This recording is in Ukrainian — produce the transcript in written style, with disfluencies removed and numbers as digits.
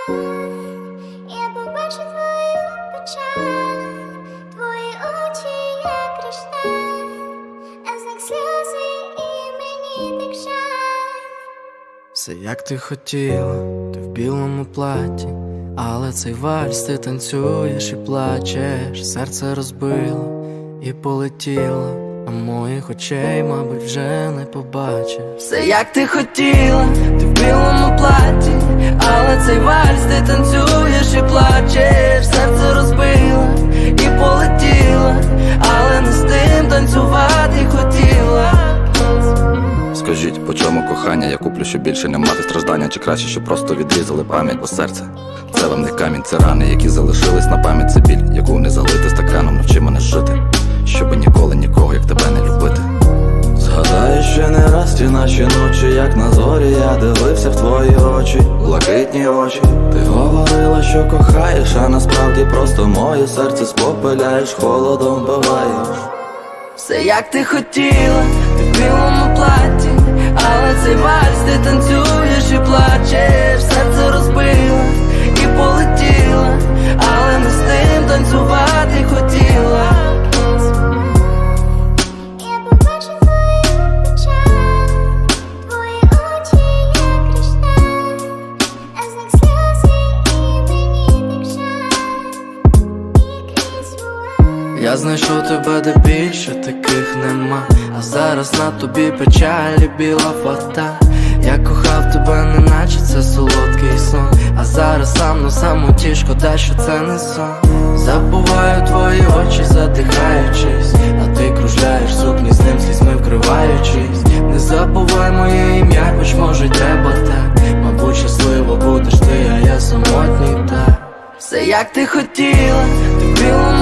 Я побачу твою печаль, твої очі як кришталь, а знак сльози і мені так жаль. Все як ти хотіла, ти в білому платі, але цей вальс ти танцюєш і плачеш. Серце розбило і полетіло, а моїх очей, мабуть, вже не побачиш. Все як ти хотіла, ти в білому платі, але цей вальс ти танцюєш і плачеш. Серце розбило і полетіло, але не з тим танцювати хотіла. Скажіть, по чому кохання? Я куплю, щоб більше не мати страждання. Чи краще, щоб просто відрізали пам'ять, бо серце це вам не камінь, це рани, які залишились на пам'ять. Це біль, яку не залити стаканом. Навчи мене жити, щоби ніколи нікого, як тебе, не любити. Згадаю ще не раз ті наші ночі, як на зорі я дивився в твої очі, блакитні очі. Ти говорила, що кохаєш, а насправді просто моє серце спопиляєш, холодом вбиваєш. Все як ти хотіла, ти в білому платі, але цей вальс ти танцюєш і плачеш. Серце розбило і полетіло, але не з тим танцювати хотіла. Я побачу твою печаль, твої очі як кришталь, а знак сльози і мені так жаль. І крізь вуаль Я знайшов тебе, де більше таких нема, а зараз на тобі печаль і біла фата. Я кохав тебе, неначе це солодкий сон, а зараз сам на самоті, шкода, що це не сон. Забуваю твої очі, задихаючись, а ти кружляєш сукні з ним, слізьми вкриваючись. Не забувай моє ім'я, хоч може й треба так. Мабуть, щасливо будеш ти, а я самотній так. Все як ти хотіла, ти в білому